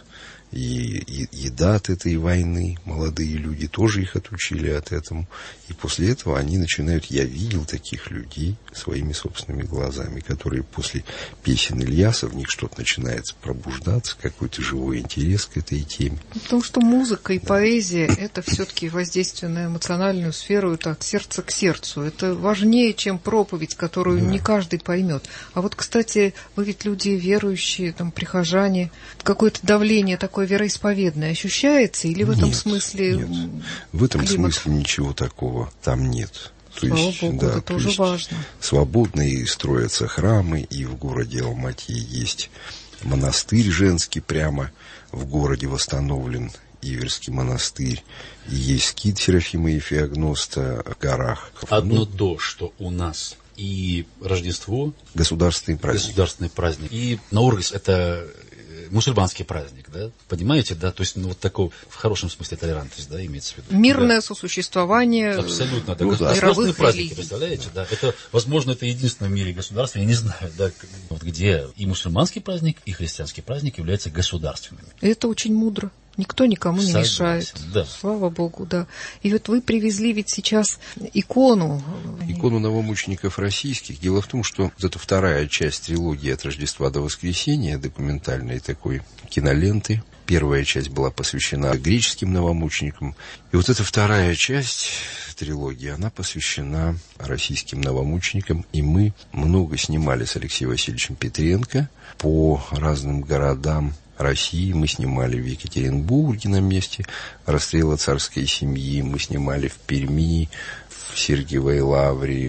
и дат этой войны. Молодые люди тоже их отучили от этого. И после этого они начинают... Я видел таких людей своими собственными глазами, которые после песен Ильяса, в них что-то начинает пробуждаться, какой-то живой интерес к этой теме. Потому что музыка и поэзия — это все-таки воздействие на эмоциональную сферу, это сердце к сердцу. Это важнее, чем проповедь, которую не каждый поймет. А вот, кстати, вы ведь люди верующие, там, прихожане. Какое-то давление такое вероисповедное ощущается? Или в этом смысле... Нет. В этом смысле ничего такого там нет. Слава Богу, это тоже важно. Свободно и строятся храмы, и в городе Алмате есть монастырь женский, прямо в городе восстановлен Иверский монастырь. И есть скит Серафима и Феогноста в горах. Одно то, что у нас и Рождество, государственный праздник, и Наургис — это мусульманский праздник, да, понимаете, да, то есть вот такой в хорошем смысле толерантность, да, имеется в виду. Мирное сосуществование. Абсолютно, да, государственные праздники, представляете, да, это, возможно, это единственное в мире государство, я не знаю, да, вот где и мусульманский праздник, и христианский праздник являются государственными. Это очень мудро. Никто никому не мешает. Да. Слава Богу, да. И вот вы привезли ведь сейчас икону. Икону новомучеников российских. Дело в том, что вот эта вторая часть трилогии «От Рождества до Воскресения», документальной такой киноленты. Первая часть была посвящена греческим новомученикам. И вот эта вторая часть трилогии, она посвящена российским новомученикам. И мы много снимали с Алексеем Васильевичем Петренко по разным городам России. Мы снимали в Екатеринбурге на месте расстрела царской семьи. Мы снимали в Перми, в Сергиевой Лавре,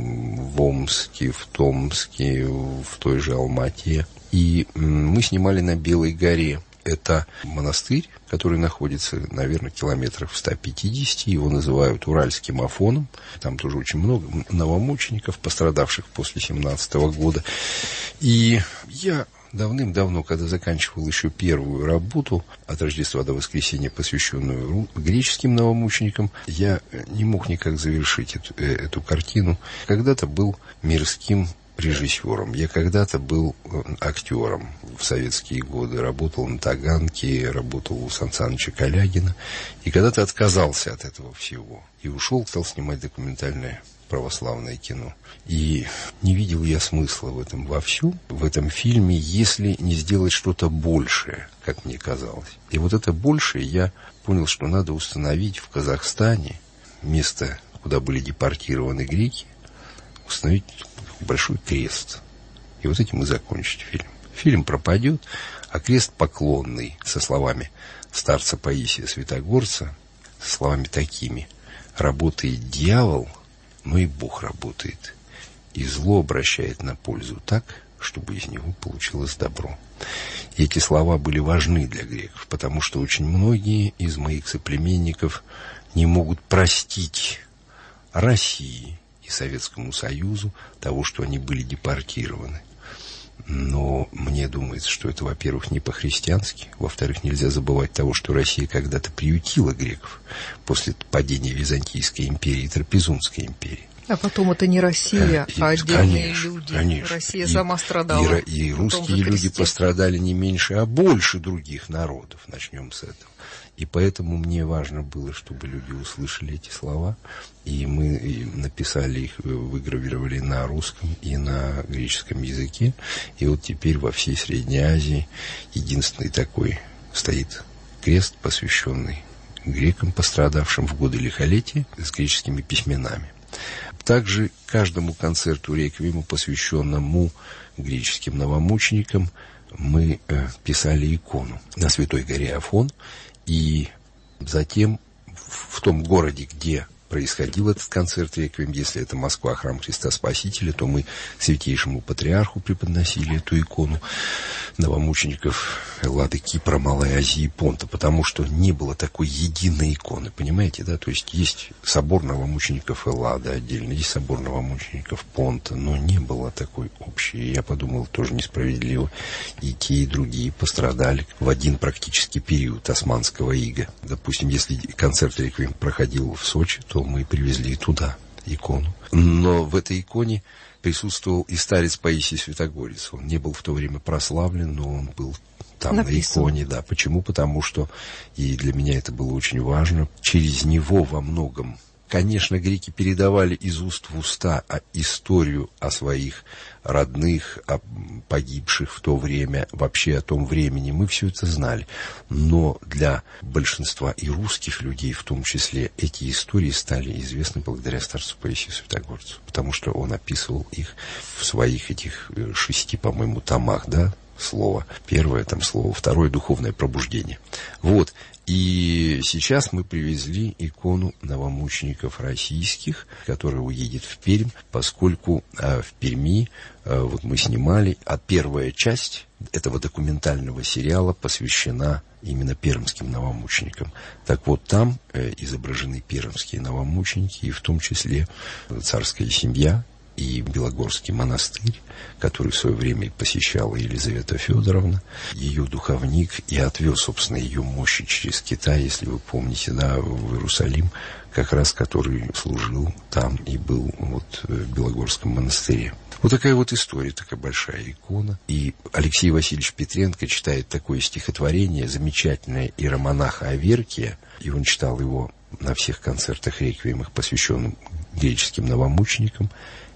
в Омске, в Томске, в той же Алмате. И мы снимали на Белой горе. Это монастырь, который находится, наверное, километрах в 150. Его называют Уральским Афоном. Там тоже очень много новомучеников, пострадавших после 17 года. И я давным-давно, когда заканчивал еще первую работу «От Рождества до Воскресения», посвященную греческим новомученикам, я не мог никак завершить эту картину. Когда-то был мирским режиссером, я когда-то был актером в советские годы, работал на Таганке, работал у Сан Саныча Калягина, и когда-то отказался от этого всего и ушел, стал снимать документальное православное кино. И не видел я смысла в этом во всем, в этом фильме, если не сделать что-то большее, как мне казалось. И вот это большее я понял, что надо установить в Казахстане место, куда были депортированы греки, установить большой крест. И вот этим и закончить фильм. Фильм пропадет, а крест поклонный, со словами старца Паисия Святогорца, со словами такими: «Работает дьявол, но и Бог работает, и зло обращает на пользу так, чтобы из него получилось добро». И эти слова были важны для греков, потому что очень многие из моих соплеменников не могут простить России и Советскому Союзу того, что они были депортированы. Но мне думается, что это, во-первых, не по-христиански, во-вторых, нельзя забывать того, что Россия когда-то приютила греков после падения Византийской империи и Трапезунской империи. А потом это не Россия, а отдельные люди. Конечно. Россия сама страдала. И русские люди пострадали не меньше, а больше других народов. Начнем с этого. И поэтому мне важно было, чтобы люди услышали эти слова. И мы написали их, выгравировали на русском и на греческом языке. И вот теперь во всей Средней Азии единственный такой стоит крест, посвященный грекам, пострадавшим в годы лихолетия, с греческими письменами. Также каждому концерту реквиему, посвященному греческим новомученикам, мы писали икону на Святой горе Афон. И затем в том городе, где происходил этот концерт реквием, если это Москва, храм Христа Спасителя, то мы святейшему патриарху преподносили эту икону новомучеников Эллады, Кипра, Малой Азии и Понта, потому что не было такой единой иконы, понимаете, да? То есть есть собор новомучеников Эллады отдельно, есть собор новомучеников Понта, но не было такой общей. И я подумал, тоже несправедливо. И те, и другие пострадали в один практически период османского ига. Допустим, если концерт реквием проходил в Сочи, то мы привезли туда икону. Но в этой иконе присутствовал и старец Паисий Святогорец. Он не был в то время прославлен, но он был там написан на иконе. Да. Почему? Потому что, и для меня это было очень важно, через него во многом, конечно, греки передавали из уст в уста историю о своих родных, о погибших в то время, вообще о том времени. Мы все это знали. Но для большинства и русских людей, в том числе, эти истории стали известны благодаря старцу Паисию Святогорцу. Потому что он описывал их в своих этих 6, по-моему, томах, да? Слово первое, там слово второе, духовное пробуждение. Вот. И сейчас мы привезли икону новомучеников российских, которая уедет в Пермь, поскольку в Перми вот мы снимали, а первая часть этого документального сериала посвящена именно пермским новомученикам. Так вот, там изображены пермские новомученики, и в том числе царская семья, и Белогорский монастырь, который в свое время посещала Елизавета Федоровна, ее духовник, и отвез, собственно, ее мощи через Китай, если вы помните, да, в Иерусалим, как раз который служил там и был вот в Белогорском монастыре. Вот такая вот история, такая большая икона. И Алексей Васильевич Петренко читает такое стихотворение замечательное «Иеромонаха Аверкия», и он читал его на всех концертах реквиемах, посвященным греческим новомученикам.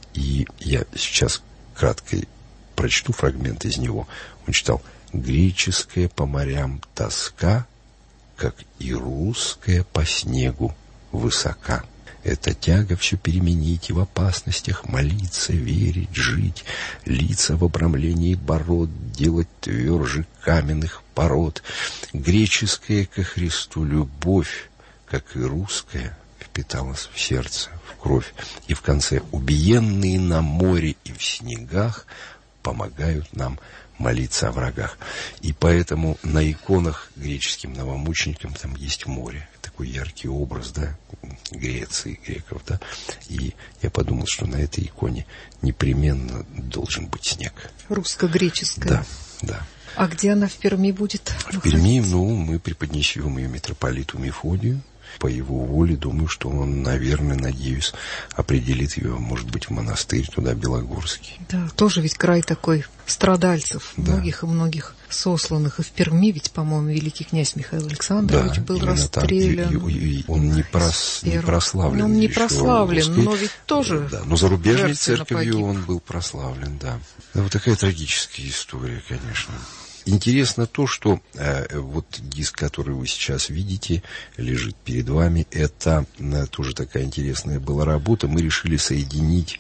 И я сейчас кратко прочту фрагмент из него. Он читал: «Греческая по морям тоска, как и русская по снегу высока. Эта тяга все переменить и в опасностях молиться, верить, жить, лица в обрамлении бород, делать тверже каменных пород. Греческая ко Христу любовь, как и русская, впиталась в сердце, в кровь. И в конце: убиенные на море и в снегах помогают нам молиться о врагах». И поэтому на иконах греческим новомученикам там есть море. Такой яркий образ, да, Греции, греков, да. И я подумал, что на этой иконе непременно должен быть снег. Русско-греческая. Да, да. А где она в Перми будет? В Перми, мы преподнесем ее митрополиту Мефодию. По его воле, думаю, что он, наверное, надеюсь, определит ее, может быть, в монастырь туда, Белогорский. Да, тоже ведь край такой страдальцев, да. Многих и многих сосланных. И в Перми ведь, по-моему, великий князь Михаил Александрович был расстрелян. Он не прославлен. Он не прославлен, но ведь тоже. Да, но зарубежной церковью он был прославлен, да. Вот такая трагическая история, конечно. Интересно то, что вот диск, который вы сейчас видите, лежит перед вами, это тоже такая интересная была работа. Мы решили соединить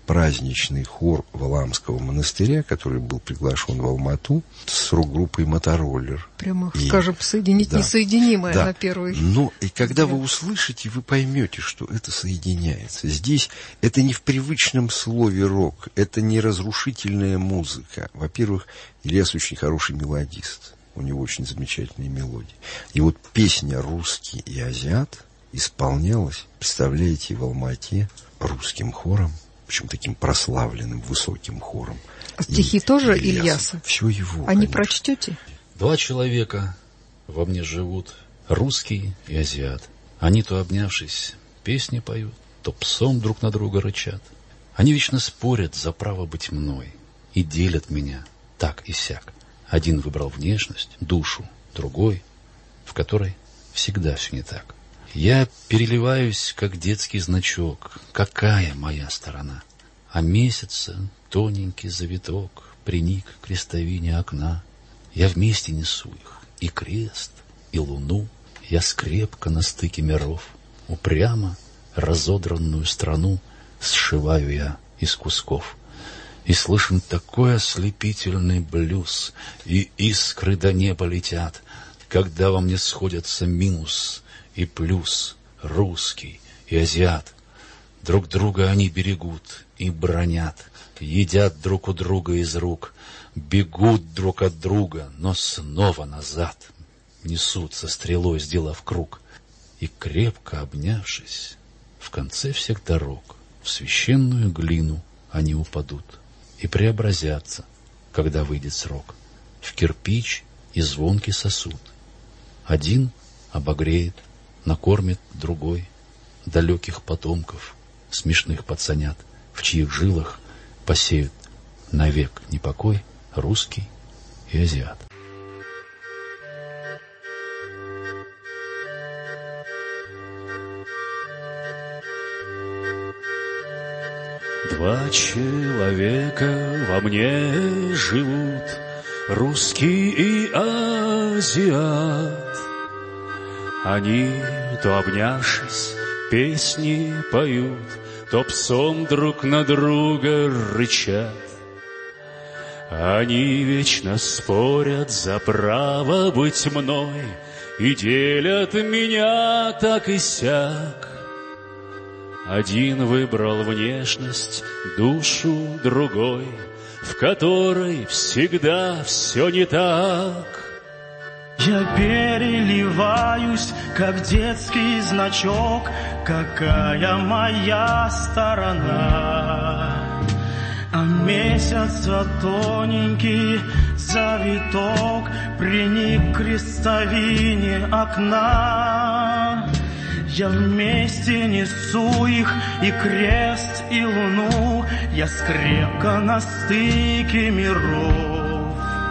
праздничный хор Валаамского монастыря, который был приглашен в Алмату с рок-группой «Мотороллер». Прямо, скажем, соединить несоединимое на первый взгляд. Но и когда вы услышите, вы поймете, что это соединяется. Здесь это не в привычном слове рок, это не разрушительная музыка. Во-первых, Ильяс очень хороший мелодист, у него очень замечательные мелодии. И вот песня «Русский и азиат» исполнялась, представляете, в Алмате русским хором, причем таким прославленным, высоким хором. А стихи тоже Ильяса? Все его, а не конечно. прочтете? Два человека во мне живут, русский и азиат. Они, то обнявшись, песни поют, то псом друг на друга рычат. Они вечно спорят за право быть мной и делят меня так и сяк. Один выбрал внешность, душу, другой, в которой всегда все не так. Я переливаюсь, как детский значок, какая моя сторона? А месяца тоненький завиток приник к крестовине окна. Я вместе несу их, и крест, и луну. Я скрепко на стыке миров, упрямо разодранную страну сшиваю я из кусков. И слышен такой ослепительный блюз, и искры до неба летят, когда во мне сходятся минус и плюс, русский и азиат. Друг друга они берегут и бронят, едят друг у друга из рук, бегут друг от друга, но снова назад несутся стрелой, сделав круг. И крепко обнявшись, в конце всех дорог в священную глину они упадут и преобразятся, когда выйдет срок, в кирпич и звонкий сосуд. Один обогреет, накормит другой далеких потомков, смешных пацанят, в чьих жилах посеют навек непокой русский и азиат. Два человека во мне живут, русский и азиат. Они, то обнявшись, песни поют, то псом друг на друга рычат. Они вечно спорят за право быть мной и делят меня так и сяк. Один выбрал внешность, душу другой, в которой всегда все не так. Я переливаюсь, как детский значок, какая моя сторона. А месяц тоненький завиток приник к крестовине окна. Я вместе несу их, и крест, и луну, я скрепко на стыке миров.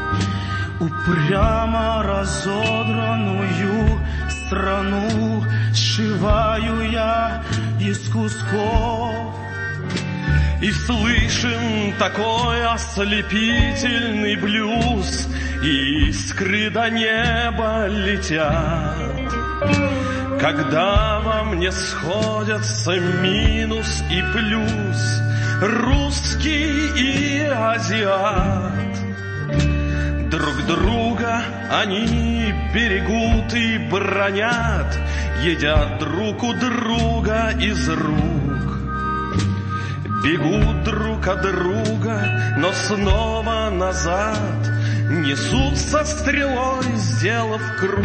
Упрямо разодранную страну сшиваю я из кусков. И слышим такой ослепительный блюз, и искры до неба летят. Когда во мне сходятся минус и плюс, русский и азиат. Друг друга они берегут и бронят, едят друг у друга из рук. Бегут друг от друга, но снова назад несутся стрелой, сделав круг.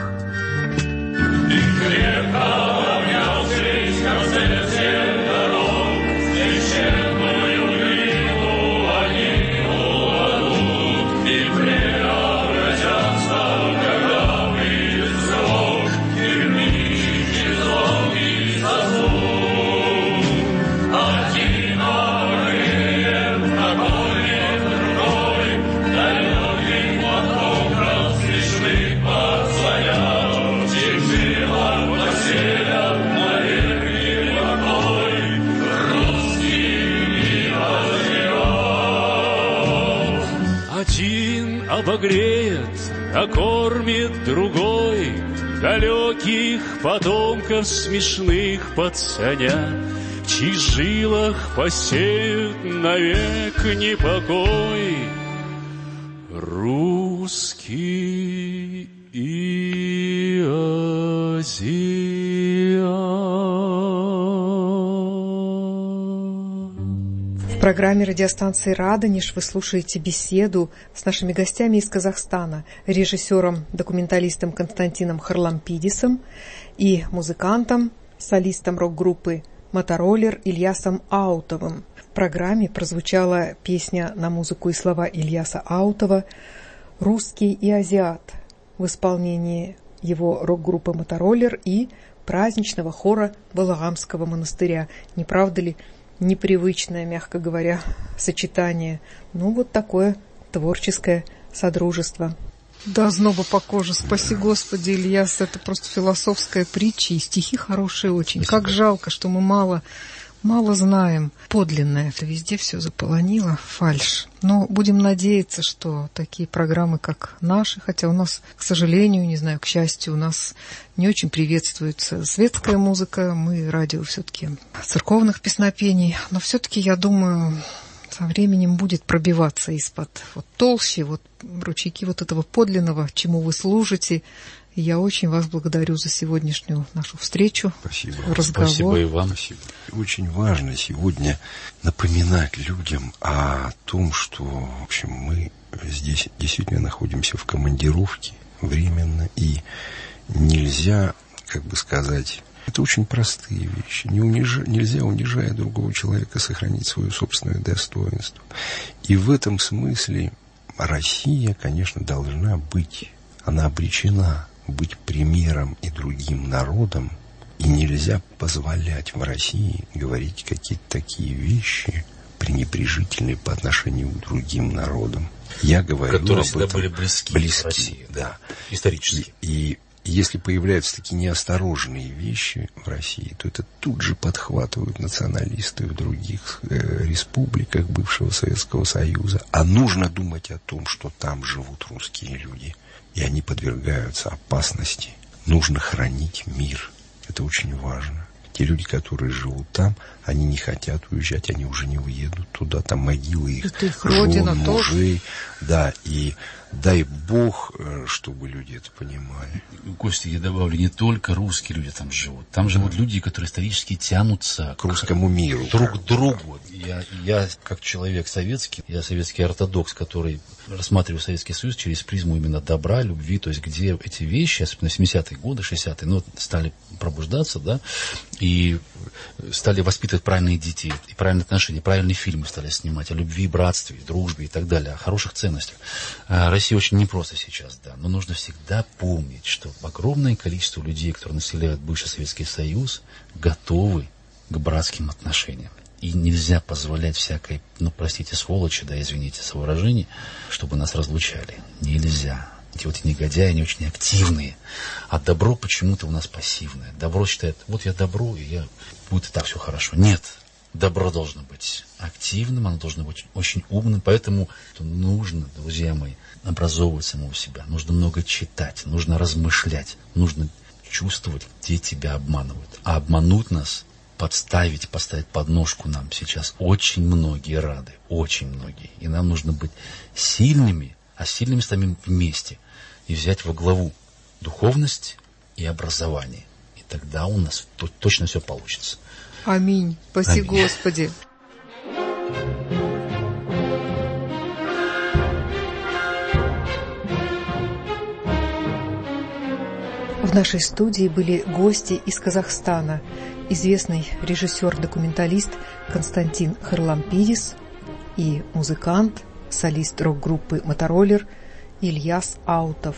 И крепко обнявшись в конце всех дорог, священную глину они упадут и преобразятся, когда выйдет срок, кирпич и звонкий сосуд. Один обогреет, накормит другой, далеких потомков смешных позвонят. Один обогреет, накормит другой, далеких потомков смешных пацанят, чьих жилах посеют навек непокой. Русский и В программе радиостанции «Радонеж» вы слушаете беседу с нашими гостями из Казахстана, режиссером-документалистом Константином Харлампидисом и музыкантом, солистом рок-группы «Мотороллер» Ильясом Аутовым. В программе прозвучала песня на музыку и слова Ильяса Аутова «Русский и азиат» в исполнении его рок-группы «Мотороллер» и праздничного хора Балагамского монастыря. Не правда ли? Непривычное, мягко говоря, сочетание. Ну, вот такое творческое содружество. Да, зноба по коже. Спаси Господи, Ильяс, это просто философская притча, и стихи хорошие очень. Спасибо. Как жалко, что мы мало знаем. Подлинное это везде все заполонило, фальшь. Но будем надеяться, что такие программы, как наши, хотя у нас, к сожалению, не знаю, к счастью, у нас не очень приветствуется светская музыка, мы радио все-таки церковных песнопений, но все-таки, я думаю, со временем будет пробиваться из-под толщи, ручейки этого подлинного, чему вы служите. И я очень вас благодарю за сегодняшнюю нашу встречу. Спасибо. Разговор. Спасибо и вам. Спасибо. Очень важно сегодня напоминать людям о том, что, в общем, мы здесь действительно находимся в командировке временно, и нельзя, это очень простые вещи. Нельзя, унижая другого человека, сохранить свое собственное достоинство. И в этом смысле Россия, конечно, должна быть, она обречена быть примером и другим народам, и нельзя позволять в России говорить какие-то такие вещи, пренебрежительные по отношению к другим народам. Я говорю которые об всегда этом, были близки России, да. Исторически. И если появляются такие неосторожные вещи в России, то это тут же подхватывают националисты в других республиках бывшего Советского Союза. А нужно думать о том, что там живут русские люди, и они подвергаются опасности. Нужно хранить мир. Это очень важно. Те люди, которые живут там, они не хотят уезжать, они уже не уедут туда. Там могилы их жен, мужей. Да, и дай Бог, чтобы люди это понимали. Костя, я добавлю, не только русские люди там живут. Там живут люди, которые исторически тянутся к русскому миру. Друг к другу. Я как человек советский, я советский ортодокс, который рассматриваю Советский Союз через призму именно добра, любви, то есть где эти вещи, особенно 70-е годы, 60-е, стали пробуждаться, да, и стали воспитывать правильные детей, и правильные отношения, правильные фильмы стали снимать о любви, братстве, дружбе и так далее, о хороших ценностях. Россия очень непросто сейчас, да, но нужно всегда помнить, что огромное количество людей, которые населяют бывший Советский Союз, готовы к братским отношениям. И нельзя позволять всякой, простите, сволочи, да, извините за выражение, чтобы нас разлучали. Нельзя. Эти негодяи, они очень активные. А добро почему-то у нас пассивное. Добро считает, я добро, и будет и так все хорошо. Нет. Добро должно быть активным, оно должно быть очень умным. Поэтому нужно, друзья мои, образовывать самого себя. Нужно много читать, нужно размышлять, нужно чувствовать, где тебя обманывают. А обмануть нас, поставить подножку нам сейчас очень многие рады, очень многие. И нам нужно быть сильными, а сильными станем вместе. И взять во главу духовность и образование. И тогда у нас точно все получится. Аминь. Спаси Господи. В нашей студии были гости из Казахстана. Известный режиссер-документалист Константин Харлампидис и музыкант, солист рок-группы «Мотороллер» Ильяс Аутов.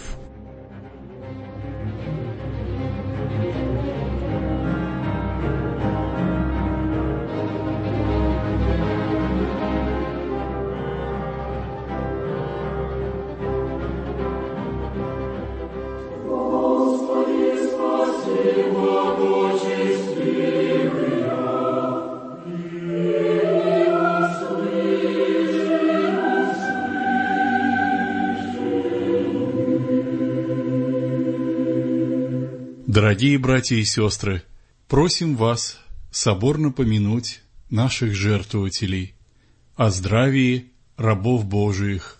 Дорогие братья и сестры, просим вас соборно помянуть наших жертвователей, о здравии рабов Божиих.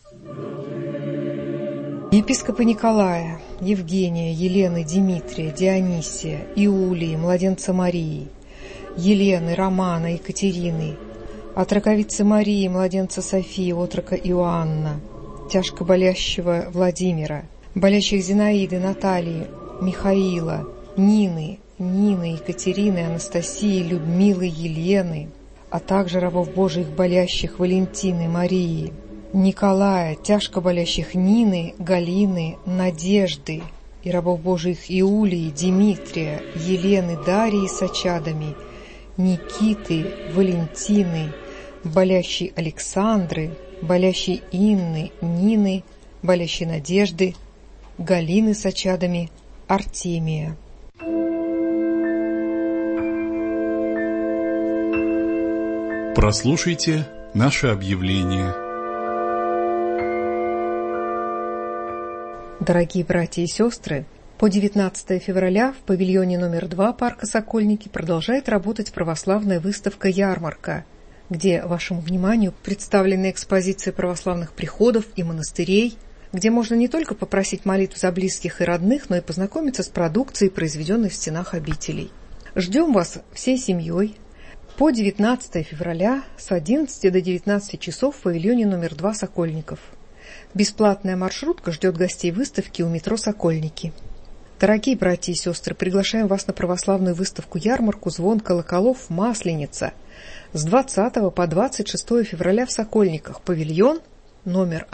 Епископа Николая, Евгения, Елены, Дмитрия, Дионисия, Иулии, младенца Марии, Елены, Романа, Екатерины, отроковицы Марии, младенца Софии, отрока Иоанна, тяжко болящего Владимира, болящих Зинаиды, Натальи, Михаила, Нины, Екатерины, Анастасии, Людмилы, Елены, а также рабов Божиих болящих Валентины, Марии, Николая, тяжко болящих Нины, Галины, Надежды и рабов Божиих Иулии, Дмитрия, Елены, Дарьи с очадами, Никиты, Валентины, болящей Александры, болящей Инны, Нины, болящей Надежды, Галины с очадами, Артемия. Прослушайте наше объявление. Дорогие братья и сестры, по 19 февраля в павильоне номер 2 парка «Сокольники» продолжает работать православная выставка «Ярмарка», где вашему вниманию представлены экспозиции православных приходов и монастырей, где можно не только попросить молитву за близких и родных, но и познакомиться с продукцией, произведенной в стенах обителей. Ждем вас всей семьей по 19 февраля с 11 до 19 часов в павильоне номер 2 «Сокольников». Бесплатная маршрутка ждет гостей выставки у метро «Сокольники». Дорогие братья и сестры, приглашаем вас на православную выставку-ярмарку «Звон колоколов. Масленица» с 20 по 26 февраля в Сокольниках, павильон номер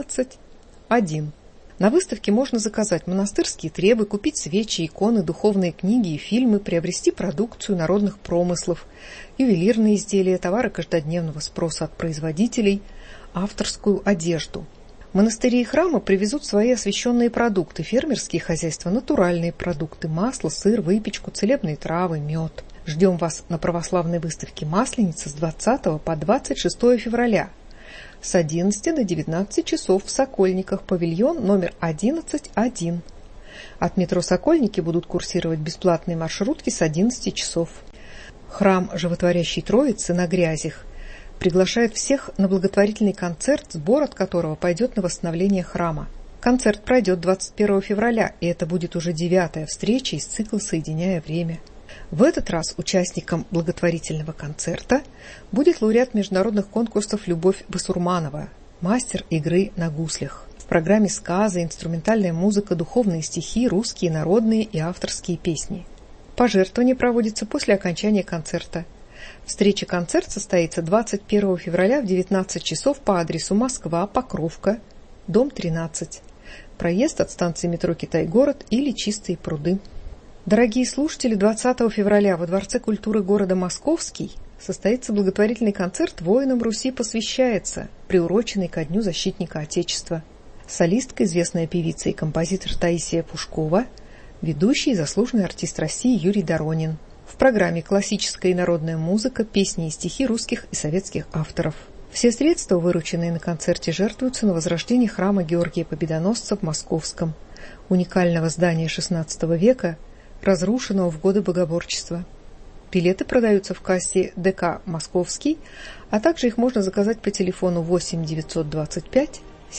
11-1. На выставке можно заказать монастырские требы, купить свечи, иконы, духовные книги и фильмы, приобрести продукцию народных промыслов, ювелирные изделия, товары каждодневного спроса от производителей, авторскую одежду. Монастыри и храмы привезут свои освященные продукты, фермерские хозяйства, натуральные продукты, масло, сыр, выпечку, целебные травы, мед. Ждем вас на православной выставке «Масленица» с 20 по 26 февраля с 11 до 19 часов в Сокольниках, павильон номер 11-1. От метро «Сокольники» будут курсировать бесплатные маршрутки с 11 часов. Храм Животворящей Троицы на Грязях приглашает всех на благотворительный концерт, сбор от которого пойдет на восстановление храма. Концерт пройдет 21 февраля, и это будет уже 9-я встреча из цикла «Соединяя время». В этот раз участником благотворительного концерта будет лауреат международных конкурсов Любовь Басурманова, мастер игры на гуслях. В программе сказы, инструментальная музыка, духовные стихи, русские, народные и авторские песни. Пожертвование проводится после окончания концерта. Встреча-концерт состоится 21 февраля в 19 часов по адресу Москва, Покровка, дом 13. Проезд от станции метро Китай-город или Чистые пруды. Дорогие слушатели, 20 февраля во Дворце культуры города Московский состоится благотворительный концерт «Воинам Руси посвящается», приуроченный ко Дню защитника Отечества. Солистка, известная певица и композитор Таисия Пушкова, ведущий и заслуженный артист России Юрий Доронин. В программе классическая и народная музыка, песни и стихи русских и советских авторов. Все средства, вырученные на концерте, жертвуются на возрождение храма Георгия Победоносца в Московском, уникального здания XVI века, разрушенного в годы богоборчества. Билеты продаются в кассе ДК «Московский», а также их можно заказать по телефону 8 925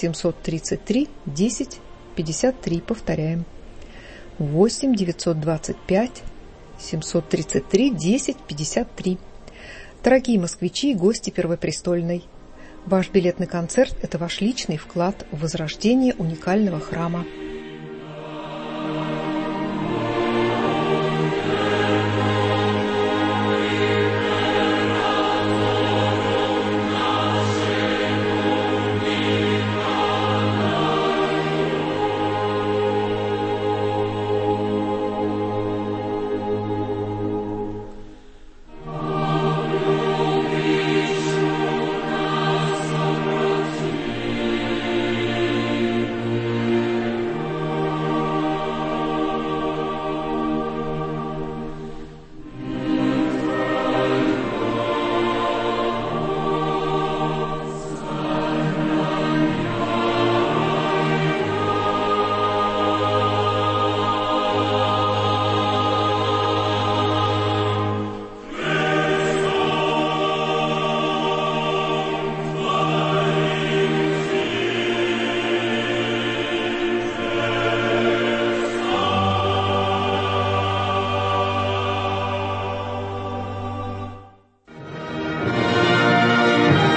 733 10 53. Повторяем. 8 925 733 10 53. Дорогие москвичи и гости Первопрестольной, ваш билет на концерт – это ваш личный вклад в возрождение уникального храма.